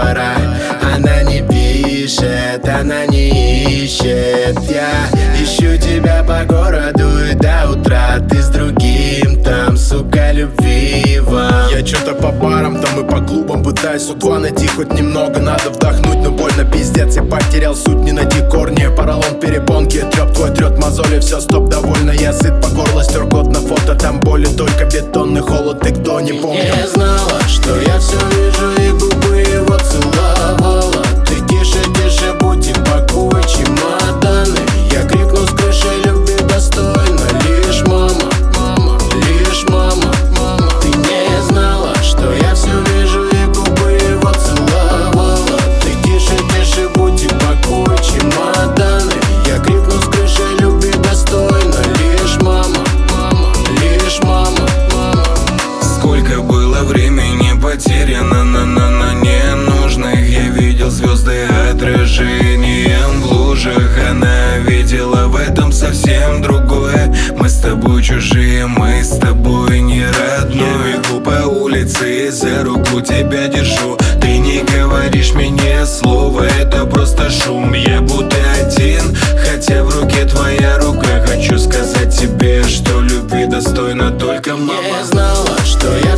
пора. Она не пишет, она не ищет. Я ищу тебя по городу и до утра. Ты с другим там, сука, любви вам. Я чё-то по барам там и по клубам пытаюсь утва найти хоть немного. Надо вдохнуть, но больно пиздец. Я потерял суть, не найти корни. Поролон, перепонки, трёп твой трёт мозоли. Всё, стоп, довольно, я сыт по горло. Стер код на фото, там боли, только бетонный холод. Ты кто, не помню. Не знала, что я все вижу и губы его целовала. Ты тише, тише, будь и пакуй чемоданы. Я крикну с крыши любви достойно. Лишь мама, мама, лишь мама, мама. Ты не знала, что я все вижу и губы его целовала. Ты тише, тише, будь и пакуй чемоданы. Я крикну с крыши любви достойно. Лишь мама, мама, лишь мама, мама. Сколько было времени потеряно на ненужных. Я видел звезды отражением в лужах. Она видела в этом совсем другое. Мы с тобой чужие, мы с тобой не родной. Я иду по улице и за руку тебя держу. Ты не говоришь мне слова, это просто шум. Я будто один, хотя в руке твоя рука. Хочу сказать тебе, что любви достойна только мама. Не знала, что я